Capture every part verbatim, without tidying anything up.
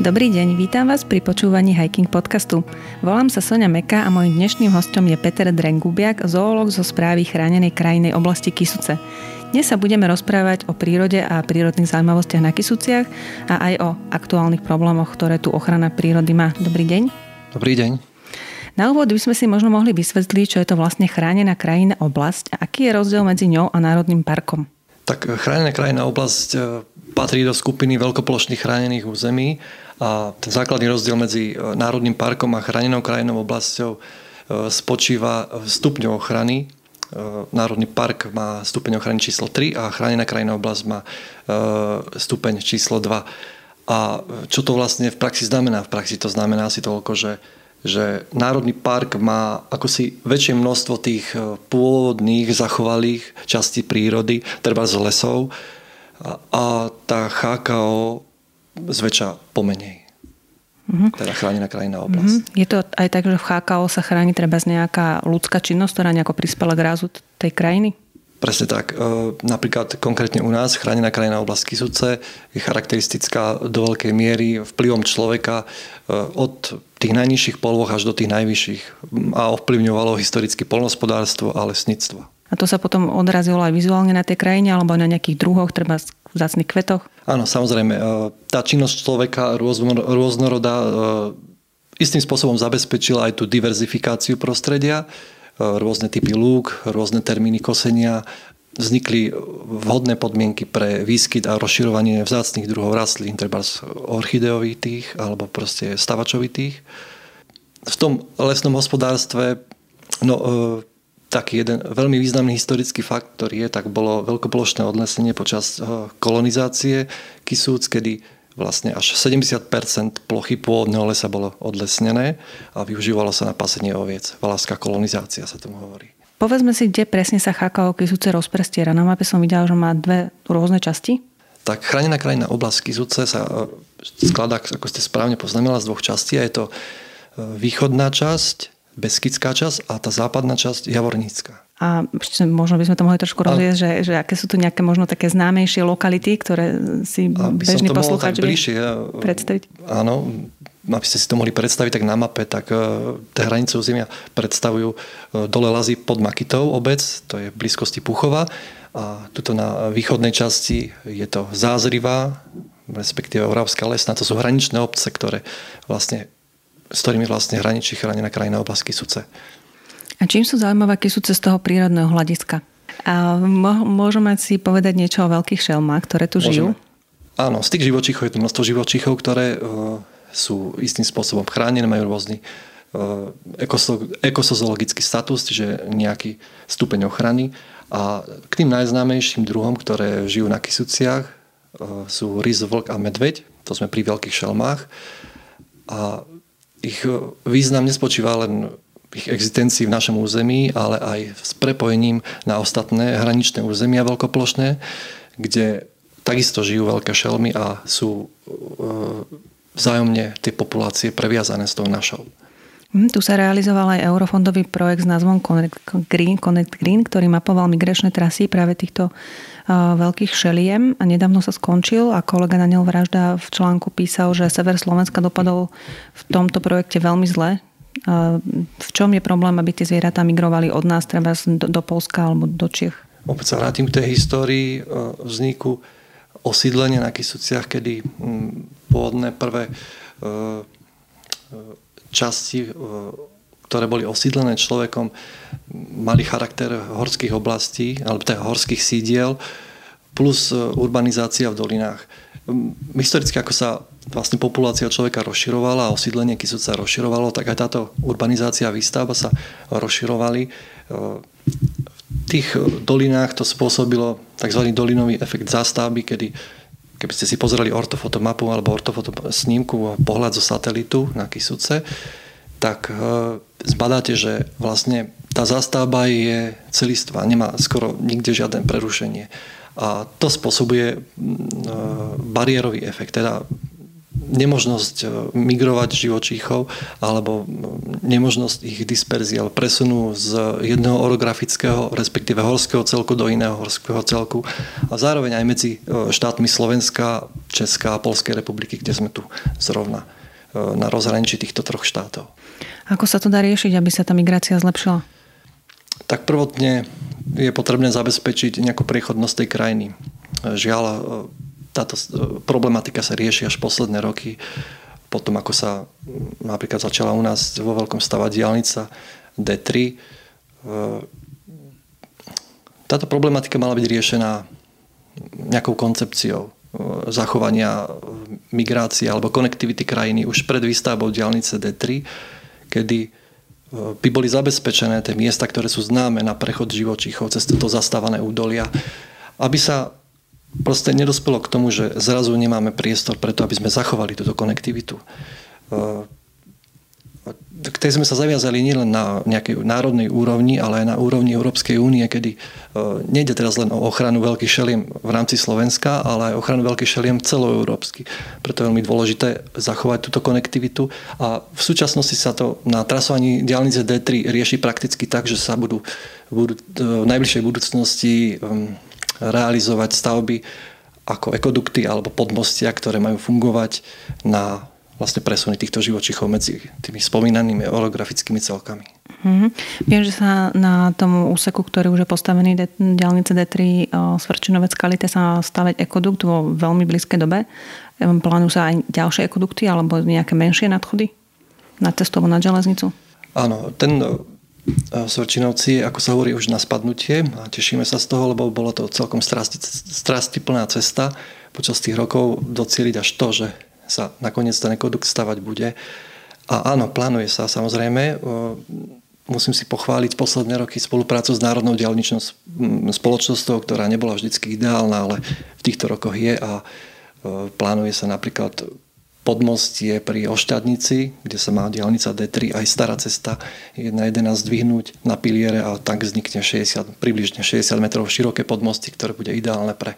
Dobrý deň, vítam vás pri počúvaní Hiking podcastu. Volám sa Soňa Meka a môjim dnešným hostom je Peter Drengubiak, zoológ zo správy chránenej krajinnej oblasti Kysuce. Dnes sa budeme rozprávať o prírode a prírodných zaujímavostiach na Kysuciach a aj o aktuálnych problémoch, ktoré tu ochrana prírody má. Dobrý deň. Dobrý deň. Na úvod by sme si možno mohli vysvetliť, čo je to vlastne chránená krajinná oblasť a aký je rozdiel medzi ňou a národným parkom. Tak chránená krajinná oblasť patrí do skupiny veľkoplošných chránených území a ten základný rozdiel medzi národným parkom a chránenou krajinnou oblasťou spočíva v stupňu ochrany. Národný park má stupeň ochrany číslo tri a chránená krajinná oblasť má stupeň číslo dva. A čo to vlastne v praxi znamená? V praxi to znamená asi toľko, že že národný park má akosi väčšie množstvo tých pôvodných zachovalých častí prírody, treba z lesov, a, a tá há ká ó zväčša pomenej. Mm-hmm. Teda chránená krajinná oblasť. Mm-hmm. Je to aj tak, že v há ká ó sa chráni treba z nejaká ľudská činnosť, ktorá nejako prispela k rázu tej krajiny? Presne tak. Napríklad konkrétne u nás chránená krajinná oblasť Kysuce je charakteristická do veľkej miery vplyvom človeka od tých najnižších polôch až do tých najvyšších a ovplyvňovalo historicky poľnohospodárstvo a lesníctvo. A to sa potom odrazilo aj vizuálne na tej krajine alebo na nejakých druhoch, treba vzácnych kvetoch? Áno, samozrejme. Tá činnosť človeka rôznorodá istým spôsobom zabezpečila aj tú diverzifikáciu prostredia. Rôzne typy lúk, rôzne termíny kosenia, vznikli vhodné podmienky pre výskyt a rozširovanie vzácnych druhov rastlín, treba orchideovitých alebo proste stavačovitých. V tom lesnom hospodárstve no, e, taký jeden veľmi významný historický fakt, ktorý je, tak bolo veľkoplošné odlesnenie počas e, kolonizácie Kysúc, kedy vlastne až sedemdesiat percent plochy pôvodného lesa bolo odlesnené a využívalo sa na pasenie oviec. Valávská kolonizácia sa tomu hovorí. Povedzme si, kde presne sa há ká ó Kysuce rozprestiera. Na mape som videla, že má dve rôzne časti. Tak chránená krajinná oblasť Kysuce sa skladá, ako ste správne poznamenala, z dvoch častí. Je to východná časť, Beskidská časť a tá západná časť Javornícka. A možno by sme to mohli trošku rozviesť, že, že aké sú tu nejaké možno také známejšie lokality, ktoré si bežný poslucháč vie predstaviť? Áno, aby ste si to mohli predstaviť, tak na mape, tak tie hranice územia predstavujú dole Lazy pod Makytou obec, to je v blízkosti Puchova. A tuto na východnej časti je to Zázriva, respektíve Oravská Lesná, to sú hraničné obce, ktoré vlastne, s ktorými vlastne hraničí chránená krajinná oblasť Kysuce. A čím sú zaujímavé Kysuce z toho prírodného hľadiska? A môžeme si povedať niečo o veľkých šelmách, ktoré tu žijú? Môžeme. Áno, z tých živočíchov je to množstvo živočíchov, ktoré uh, sú istým spôsobom chránené, majú rôzny uh, ekozoologický status, čiže nejaký stupeň ochrany. A k tým najznámejším druhom, ktoré žijú na Kysuciach, uh, sú rys, vlk a medveď. To sme pri veľkých šelmách. A ich význam nespočíva len ich existencii v našom území, ale aj s prepojením na ostatné hraničné územia veľkoplošné, kde takisto žijú veľké šelmy a sú e, vzájomne tie populácie previazané s tou našou. Tu sa realizoval aj eurofondový projekt s názvom Connect Green, Connect Green, ktorý mapoval migračné trasy práve týchto uh, veľkých šeliem a nedávno sa skončil a kolega Daniel Vražda v článku písal, že sever Slovenska dopadol v tomto projekte veľmi zle. Uh, v čom je problém, aby tie zvieratá migrovali od nás treba do, do Poľska alebo do Čiech? Opäť sa vrátim k tej histórii uh, vzniku osídlenia na Kysuciach, kedy um, pôvodné prvé uh, časti, ktoré boli osídlené človekom, mali charakter horských oblastí, alebo teda horských sídiel, plus urbanizácia v dolinách. Historicky, ako sa vlastne populácia človeka rozširovala a osídlenie Kysuc sa rozširovalo, tak aj táto urbanizácia a výstavba sa rozširovali. V tých dolinách to spôsobilo tzv. Dolinový efekt zástavby, kedy keby ste si pozreli ortofotomapu alebo ortofotosnímku, pohľad zo satelitu na Kysuce, tak zbadáte, že vlastne tá zástavba je celistvá, nemá skoro nikde žiadne prerušenie. A to spôsobuje bariérový efekt, teda nemožnosť migrovať živočíchov alebo nemožnosť ich disperzie, ale presunu z jedného orografického, respektíve horského celku do iného horského celku a zároveň aj medzi štátmi Slovenska, Česká a Poľskej republiky, kde sme tu zrovna na rozhraničí týchto troch štátov. Ako sa to dá riešiť, aby sa tá migrácia zlepšila? Tak prvotne je potrebné zabezpečiť nejakú priechodnosť tej krajiny. Žiaľ, táto problematika sa rieši až posledné roky. Potom, ako sa napríklad začala u nás vo veľkom stavať diaľnica dé tri. Táto problematika mala byť riešená nejakou koncepciou zachovania migrácie alebo konektivity krajiny už pred výstavbou diaľnice dé tri, kedy by boli zabezpečené tie miesta, ktoré sú známe na prechod živočíchov cez toto zastávané údolia, aby sa proste nedospelo k tomu, že zrazu nemáme priestor preto, aby sme zachovali túto konektivitu. K tej sme sa zaviazali nielen na nejakej národnej úrovni, ale aj na úrovni Európskej únie, kedy nejde teraz len o ochranu veľkých šeliem v rámci Slovenska, ale aj ochranu veľkých šeliem celoeurópsky. Preto je veľmi dôležité zachovať túto konektivitu a v súčasnosti sa to na trasovaní diaľnice dé tri rieši prakticky tak, že sa budú, budú v najbližšej budúcnosti realizovať stavby ako ekodukty alebo podmostia, ktoré majú fungovať na vlastne presuny týchto živočíchov medzi tými spomínanými orografickými celkami. Mm-hmm. Viem, že sa na tom úseku, ktorý už je postavený de- diaľnice dé tri Svrčinovec Kalite, sa staviť ekodukt vo veľmi blízkej dobe. Plánujú sa aj ďalšie ekodukty alebo nejaké menšie nadchody na cestu alebo na železnicu? Áno, ten Svrčinovci, ako sa hovorí, už na spadnutie a tešíme sa z toho, lebo bolo to celkom strastiplná cesta počas tých rokov docieliť až to, že sa nakoniec ten ekodukt stavať bude. A áno, plánuje sa samozrejme. Musím si pochváliť posledné roky spoluprácu s Národnou diaľničnou spoločnosťou, ktorá nebola vždycky ideálna, ale v týchto rokoch je a plánuje sa napríklad podmostie pri Oštadnici, kde sa má diaľnica dé tri, aj stará cesta jedna jedenásť zdvihnúť na piliere a tak vznikne šesťdesiat, približne šesťdesiat metrov široké podmostie, ktoré bude ideálne pre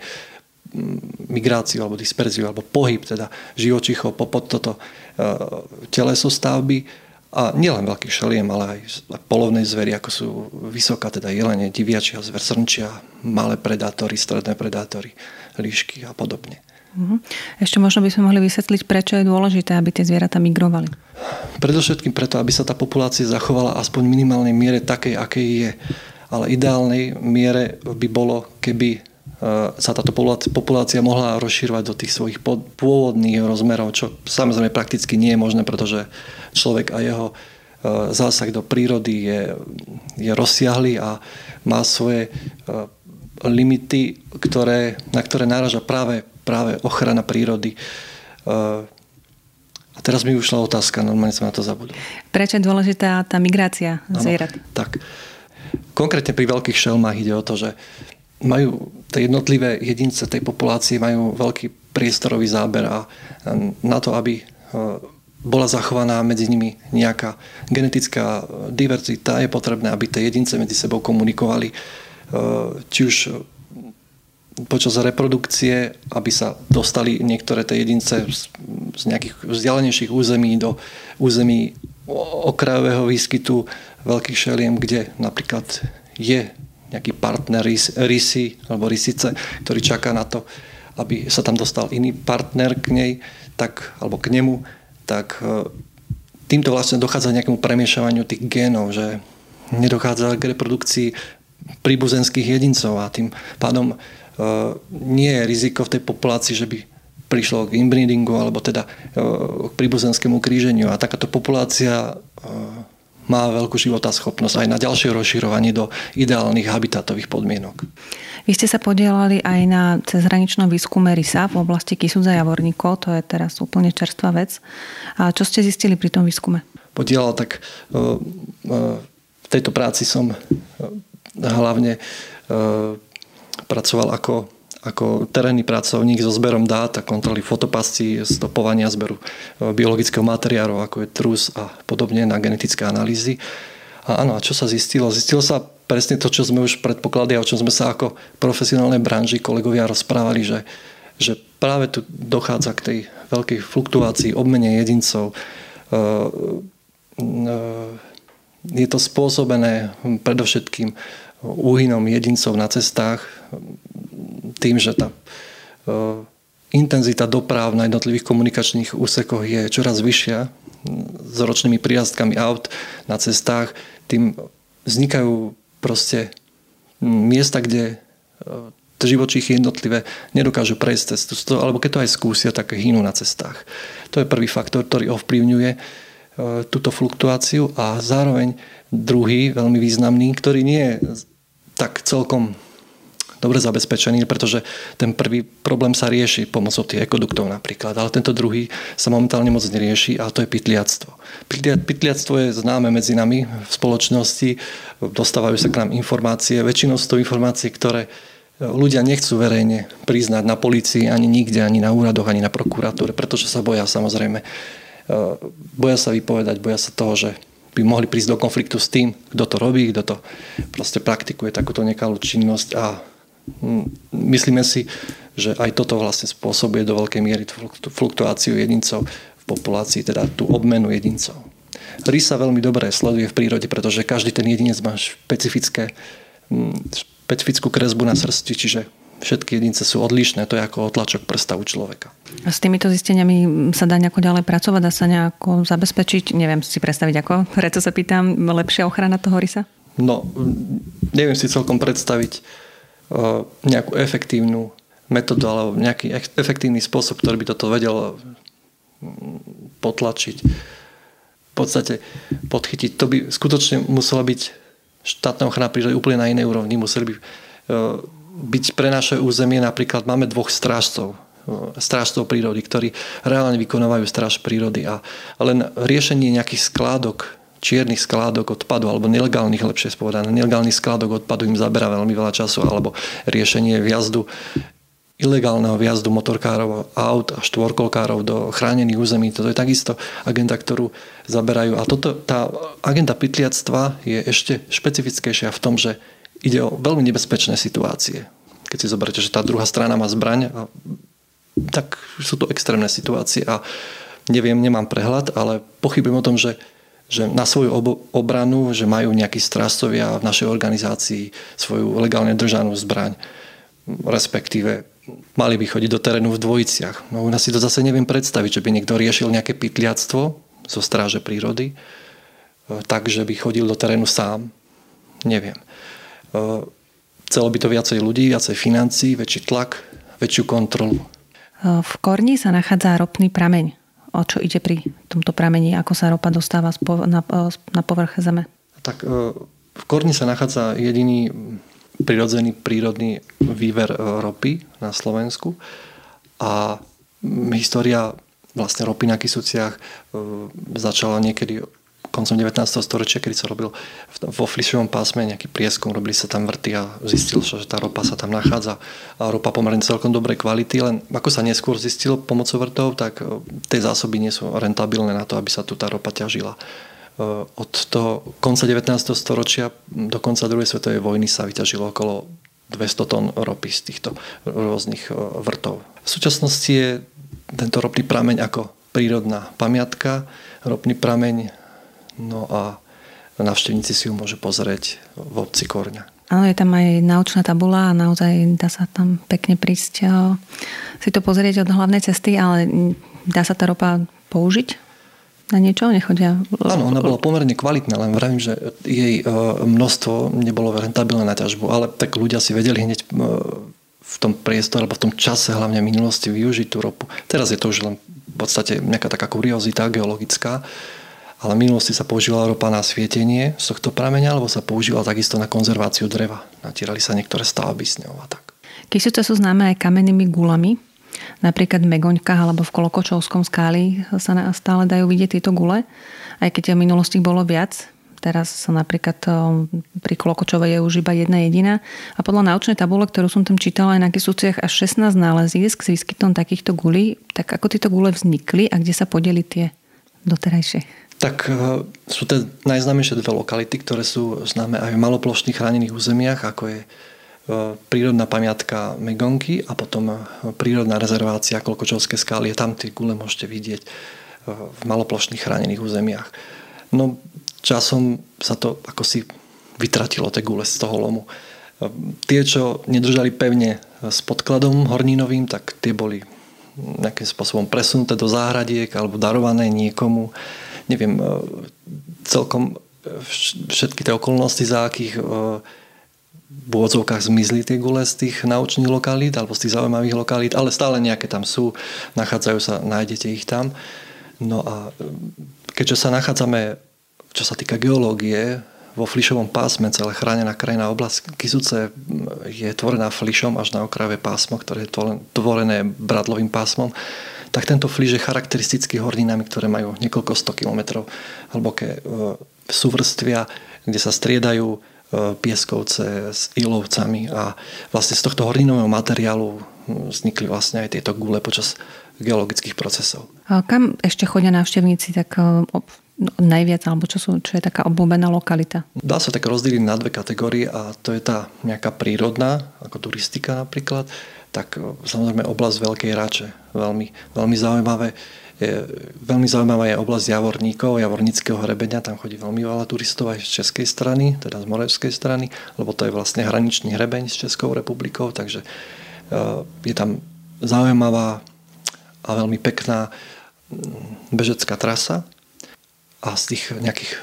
migráciu alebo disperziu alebo pohyb teda živočíchov popod toto teleso stavby a nielen veľkých šeliem, ale aj polovnej zveri, ako sú vysoká teda jelene, diviačia, zver, srnčia, malé predátory, stredné predátory, líšky a podobne. Ešte možno by sme mohli vysvetliť, prečo je dôležité, aby tie zvieratá migrovali. Predovšetkým preto, aby sa tá populácia zachovala aspoň v minimálnej miere takej, akej je. Ale ideálnej miere by bolo, keby sa táto populácia mohla rozširovať do tých svojich pôvodných rozmerov, čo samozrejme prakticky nie je možné, pretože človek a jeho zásah do prírody je, je rozsiahly a má svoje limity, ktoré, na ktoré náraža práve, práve ochrana prírody. A teraz mi ušla otázka, normálne som na to zabudol. Prečo je dôležitá tá migrácia zvierat? Ano, tak. Konkrétne pri veľkých šelmách ide o to, že majú tie jednotlivé jedince tej populácie majú veľký priestorový záber a na to, aby bola zachovaná medzi nimi nejaká genetická diverzita, je potrebné, aby tie jedince medzi sebou komunikovali, či už počas reprodukcie, aby sa dostali niektoré tie jedince z nejakých vzdialenejších území do území okrajového výskytu veľkých šeliem, kde napríklad je nejaký partner rysy alebo rysice, ktorý čaká na to, aby sa tam dostal iný partner k nej, tak, alebo k nemu, tak týmto vlastne dochádza k nejakému premiešavaniu tých génov, že nedochádza k reprodukcii príbuzenských jedincov a tým pádom nie je riziko v tej populácii, že by prišlo k inbreedingu alebo teda k príbuzenskému kríženiu a takáto populácia má veľkú životaschopnosť aj na ďalšie rozširovanie do ideálnych habitatových podmienok. Vy ste sa podielali aj na cezhraničnom výskume rysa v oblasti Kisudza Javorníkov, to je teraz úplne čerstvá vec. A čo ste zistili pri tom výskume? Podielal tak v tejto práci som hlavne pracoval ako, ako terénny pracovník so zberom dát a kontroly fotopascí, stopovania, zberu biologického materiálu, ako je trus a podobne na genetické analýzy. A áno, a čo sa zistilo? Zistilo sa presne to, čo sme už predpokladali a o čom sme sa ako profesionálnej branži kolegovia rozprávali, že že práve tu dochádza k tej veľkej fluktuácii, obmene jedincov. Je to spôsobené predovšetkým úhynom jedincov na cestách, tým, že tá intenzita doprav na jednotlivých komunikačných úsekoch je čoraz vyššia s ročnými príjazdkami aut na cestách, tým vznikajú proste miesta, kde živočíchy jednotlivé nedokážu prejsť cestu, alebo keď to aj skúsia, tak hynú na cestách. To je prvý faktor, ktorý ovplyvňuje túto fluktuáciu a zároveň druhý, veľmi významný, ktorý nie je tak celkom dobre zabezpečený, pretože ten prvý problém sa rieši pomocou tých ekoduktov napríklad, ale tento druhý sa momentálne moc nerieši a to je pytliactvo. Pytliactvo je známe medzi nami v spoločnosti, dostávajú sa k nám informácie, väčšinou sú to informácie, ktoré ľudia nechcú verejne priznať na polícii, ani nikde, ani na úradoch, ani na prokuratúre, pretože sa boja samozrejme. Boja sa vypovedať, boja sa toho, že by mohli prísť do konfliktu s tým, kto to robí, kto to proste praktikuje takúto nekalú činnosť a myslíme si, že aj toto vlastne spôsobuje do veľkej miery fluktuáciu jedincov v populácii, teda tú obmenu jedincov. Rys sa veľmi dobre sleduje v prírode, pretože každý ten jedinec má špecifické, špecifickú kresbu na srsti, čiže všetky jedince sú odlišné, to je ako otlačok prsta u človeka. A s týmito zisteniami sa dá nejako ďalej pracovať, dá sa nejako zabezpečiť, neviem si predstaviť ako, preto sa pýtam, lepšia ochrana toho rysa? No, neviem si celkom predstaviť nejakú efektívnu metódu alebo nejaký efektívny spôsob, ktorý by toto vedel potlačiť. V podstate podchytiť. To by skutočne musela byť štátna ochrana prírody úplne na inej úrovni. Museli by byť pre naše územie, napríklad máme dvoch strážcov, strážcov prírody, ktorí reálne vykonávajú stráž prírody a len riešenie nejakých skládok, čiernych skládok odpadu, alebo nelegálnych, lepšie spovedané, nelegálnych skládok odpadu im zabera veľmi veľa času, alebo riešenie vjazdu, ilegálneho vjazdu motorkárov, aut a štvorkolkárov do chránených území. Toto je takisto agenda, ktorú zaberajú. A toto, tá agenda pytliactva je ešte špecifickejšia v tom, že ide o veľmi nebezpečné situácie. Keď si zoberiete, že tá druhá strana má zbraň, a, tak sú to extrémne situácie a neviem, nemám prehľad, ale pochybujem o tom, že že na svoju obranu, že majú nejakí strážcovia v našej organizácii svoju legálne držanú zbraň, respektíve mali by chodiť do terénu v dvojiciach. No u nás si to zase neviem predstaviť, že by niekto riešil nejaké pytliactvo zo stráže prírody, tak, že by chodil do terénu sám. Neviem. Chcelo by to viacej ľudí, viacej financií, väčší tlak, väčšiu kontrolu. V Korni sa nachádza ropný prameň. O čo ide pri tomto pramení? Ako sa ropa dostáva na, na povrch zeme? Tak v Korni sa nachádza jediný prirodzený prírodný výver ropy na Slovensku a história vlastne ropy na Kysuciach začala niekedy koncom devätnásteho storočia, kedy sa robil vo Flišovom pásme nejaký prieskum, robili sa tam vrty a zistil sa, že tá ropa sa tam nachádza. A ropa pomerne celkom dobrej kvality, len ako sa neskôr zistilo pomocou vrtov, tak tie zásoby nie sú rentabilné na to, aby sa tu tá ropa ťažila. Od toho konca devätnásteho storočia do konca druhej svetovej vojny sa vyťažilo okolo dvesto tón ropy z týchto rôznych vrtov. V súčasnosti je tento ropný prameň ako prírodná pamiatka, ropný prameň. No a návštevníci si ju môžu pozrieť v obci Korňa. Áno, je tam aj naučná tabula a naozaj dá sa tam pekne prísť si to pozrieť od hlavnej cesty, ale dá sa tá ropa použiť na niečo? Nechodia? Áno, ona bola pomerne kvalitná, len vravím, že jej množstvo nebolo rentabilné na ťažbu, ale tak ľudia si vedeli hneď v tom priestore alebo v tom čase, hlavne v minulosti, využiť tú ropu. Teraz je to už len v podstate nejaká taká kuriozita geologická, ale v minulosti sa používala ropa na svietenie z tohto prameňa, alebo sa používala takisto na konzerváciu dreva. Natierali sa niektoré stavby s ňou a tak. Kysuce sú známe aj kamennými gulami. Napríklad v Megoňkách alebo v Kolokočovskom skáli sa stále dajú vidieť tieto gule. Aj keď v minulosti bolo viac. Teraz sa napríklad pri Kolokočovej je už iba jedna jediná. A podľa naučnej tabule, ktorú som tam čítala aj na Kysuciach, až šestnásť nálezísk s výskytom takýchto gulí. Tak ako tieto gule vznikli a kde sa podeli tie doterajšie? Tak sú to najznámejšie dve lokality, ktoré sú známe aj v maloplošných chránených územiach, ako je prírodná pamiatka Megonky a potom prírodná rezervácia Kolkočovské skály. Tam tie gule môžete vidieť v maloplošných chránených územiach. No časom sa to ako si vytratilo, tie gule z toho lomu. Tie, čo nedržali pevne s podkladom horninovým, tak tie boli nejakým spôsobom presunuté do záhradiek alebo darované niekomu. Neviem celkom všetky tie okolnosti, za akých v úvodzovkách zmizli tie gule z tých naučných lokalít alebo z tých zaujímavých lokalít, ale stále nejaké tam sú, nachádzajú sa, nájdete ich tam. No a keďže sa nachádzame, čo sa týka geológie, vo flišovom pásme, celé chránená krajná oblasť Kysuce je tvorená flišom až na okrajové pásmo, ktoré je tvorené bradlovým pásmom, tak tento fliš je charakteristický horninami, ktoré majú niekoľko sto kilometrov hlboké súvrstvia, kde sa striedajú pieskovce s ilovcami a vlastne z tohto horninového materiálu vznikli vlastne aj tieto gule počas geologických procesov. A kam ešte chodia návštevníci tak najviac, alebo čo, sú, čo je taká obľúbená lokalita? Dá sa tak rozdeliť na dve kategórie a to je tá nejaká prírodná, ako turistika napríklad, tak samozrejme oblasť Veľkej Rače. Veľmi, veľmi zaujímavé. Je, veľmi zaujímavá je oblasť Javorníkov, Javorníckeho hrebenia, tam chodí veľmi veľa turistov aj z českej strany, teda z moravskej strany, lebo to je vlastne hraničný hrebeň s Českou republikou, takže je tam zaujímavá a veľmi pekná bežecká trasa a z tých nejakých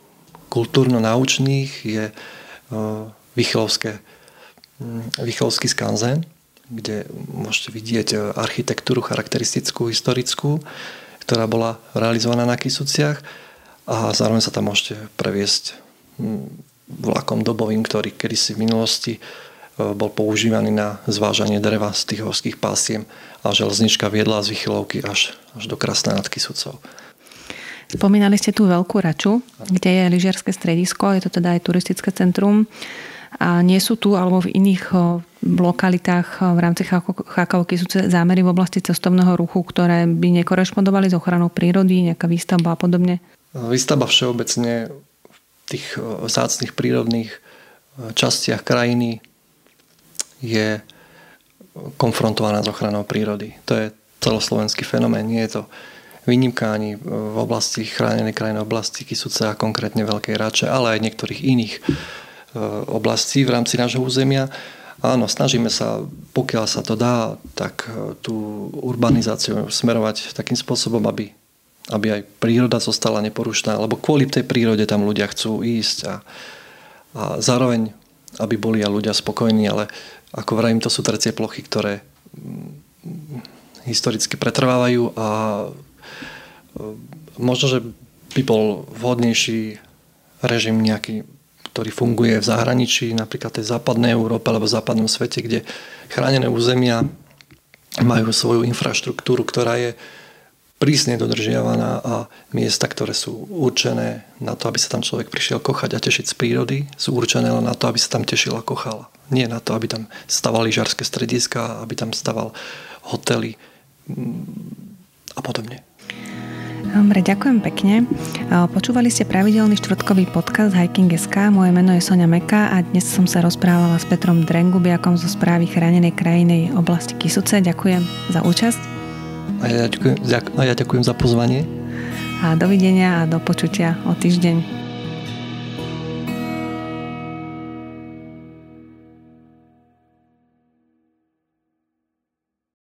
kultúrno-naučných je Vychylovské, Vychylovský skanzen, kde môžete vidieť architektúru charakteristickú, historickú, ktorá bola realizovaná na Kysuciach a zároveň sa tam môžete previesť vlakom dobovým, ktorý kedysi v minulosti bol používaný na zvážanie dreva z tých horských pásiem a železnička viedla z Vychylovky až, až do Krasna nad Kysucou. Spomínali ste tú Veľkú Raču, kde je lyžiarske stredisko, je to teda aj turistické centrum. A nie sú tu alebo v iných lokalitách v rámci Chákavky sú zámery v oblasti cestovného ruchu, ktoré by nekorešpondovali s ochranou prírody, nejaká výstavba a podobne? Výstavba všeobecne v tých vzácnych prírodných častiach krajiny je konfrontovaná s ochranou prírody. To je celoslovenský fenomén. Nie je to výnimka ani v oblasti chránenej krajnej oblasti Kysuce a konkrétne Veľkej Rače, ale aj niektorých iných oblastí v rámci nášho územia. Áno, snažíme sa, pokiaľ sa to dá, tak tú urbanizáciu smerovať takým spôsobom, aby, aby aj príroda zostala neporušná, lebo kvôli tej prírode tam ľudia chcú ísť a, a zároveň, aby boli aj ľudia spokojní, ale ako vravím, to sú trecie plochy, ktoré historicky pretrvávajú a možno, že by bol vhodnejší režim nejaký, ktorý funguje v zahraničí, napríklad tej západnej Európe alebo v západnom svete, kde chránené územia majú svoju infraštruktúru, ktorá je prísne dodržiavaná a miesta, ktoré sú určené na to, aby sa tam človek prišiel kochať a tešiť z prírody, sú určené len na to, aby sa tam tešil a kochal. Nie na to, aby tam stavali lyžiarske strediska, aby tam staval hotely a podobne. Dobre, ďakujem pekne. Počúvali ste pravidelný štvrtkový podcast Hiking bodka es ká. Moje meno je Soňa Meka a dnes som sa rozprávala s Petrom Drengubiakom zo správy chránenej krajinej oblasti Kysuce. Ďakujem za účasť. A ja ďakujem, a ja ďakujem za pozvanie. A dovidenia a do počutia o týždeň.